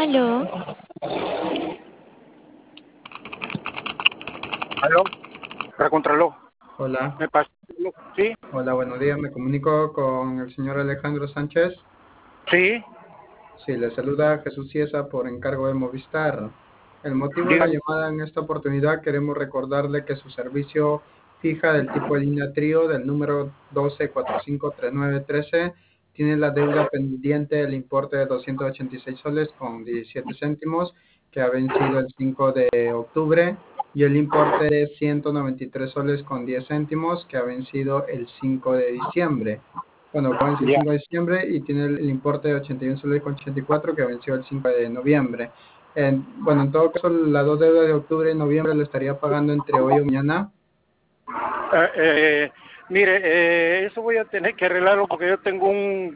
Aló, ¿Aló? Recontraló. Hola, ¿Me pasó? ¿Sí? hola, buenos días. Me comunico con el señor Alejandro Sánchez. ¿Sí? Sí, le saluda Jesús Ciesa por encargo de Movistar. El motivo de la Dígame. llamada en esta oportunidad, queremos recordarle que su servicio fija del tipo de línea trío del número 12453913 tiene la deuda pendiente del importe de 286 soles con 17 céntimos que ha vencido el 5 de octubre y el importe de 193 soles con 10 céntimos que ha vencido el 5 de diciembre. Bueno, que vence el Ya. 5 de diciembre y tiene el importe de 81 soles con 84 que venció el 5 de noviembre. Bueno, en todo caso, las dos deudas de octubre y noviembre lo estaría pagando entre hoy o mañana. Mire, eso voy a tener que arreglarlo porque yo tengo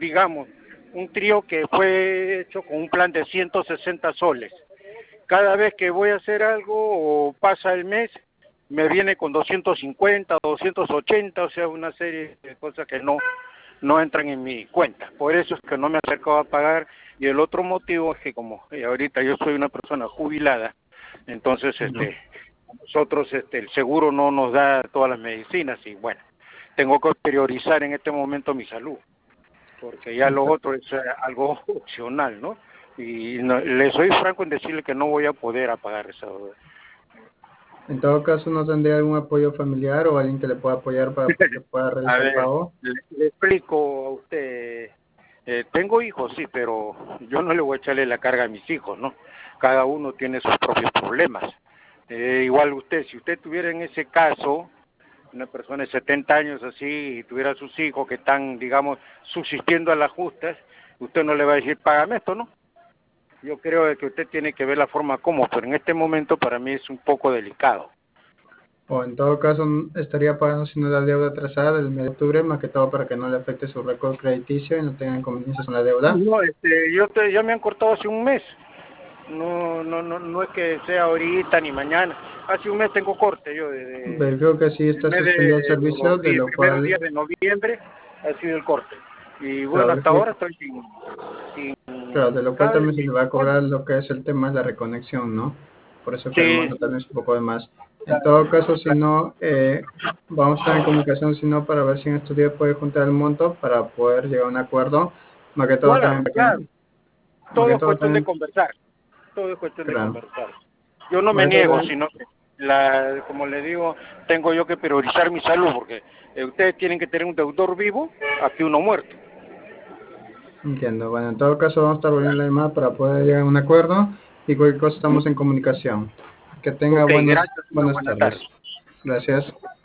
un trío que fue hecho con un plan de 160 soles. Cada vez que voy a hacer algo o pasa el mes, me viene con 250, 280, o sea, una serie de cosas que no entran en mi cuenta. Por eso es que no me he acercado a pagar. Y el otro motivo es que como ahorita yo soy una persona jubilada, entonces No. nosotros el seguro no nos da todas las medicinas y bueno, tengo que priorizar en este momento mi salud, porque ya lo otro es algo opcional, ¿no? Y le soy franco en decirle que no voy a poder pagar esa deuda. En todo caso, ¿no tendría algún apoyo familiar o alguien que le pueda apoyar para que pueda A realizar el ver, pago? le explico a usted. Tengo hijos, sí, pero yo no le voy a echarle la carga a mis hijos, ¿no? Cada uno tiene sus propios problemas. Igual usted, si usted tuviera en ese caso una persona de 70 años así y tuviera sus hijos que están, digamos, subsistiendo a las justas, usted no le va a decir, págame esto, ¿no? Yo creo que usted tiene que ver la forma como, pero en este momento para mí es un poco delicado. O en todo caso, estaría pagando sino la deuda atrasada del mes de octubre, más que todo para que no le afecte su récord crediticio y no tenga inconveniencias con la deuda. No, ya me han cortado hace un mes. No es que sea ahorita ni mañana. Hace un mes tengo corte yo desde Verifico que sí el está mes suspendido el de servicio, los de lo primeros cual, días de noviembre ha sido el corte. Y bueno, claro, hasta ahora estoy sin claro, de lo cual cable, también se le va a bueno, cobrar lo que es el tema de la reconexión, ¿no? Por eso que el sí, monto sí, también es un poco de más. En claro, todo caso, si claro. no, vamos a estar en comunicación, si no, para ver si en estos días puede juntar el monto para poder llegar a un acuerdo, más que todo Claro, también, claro. más Todo que es todo cuestión de también, conversar. Todo es cuestión de claro, conversar. Yo no me más que todo niego, también, sino que, como le digo, tengo yo que priorizar mi salud, porque ustedes tienen que tener un deudor vivo a que uno muerto. entiendo. Bueno, en todo caso, vamos a estar volviendo la llamada para poder llegar a un acuerdo y cualquier cosa estamos en comunicación. Que tenga Ok, gracias, una buenas buena tardes. tarde. Gracias.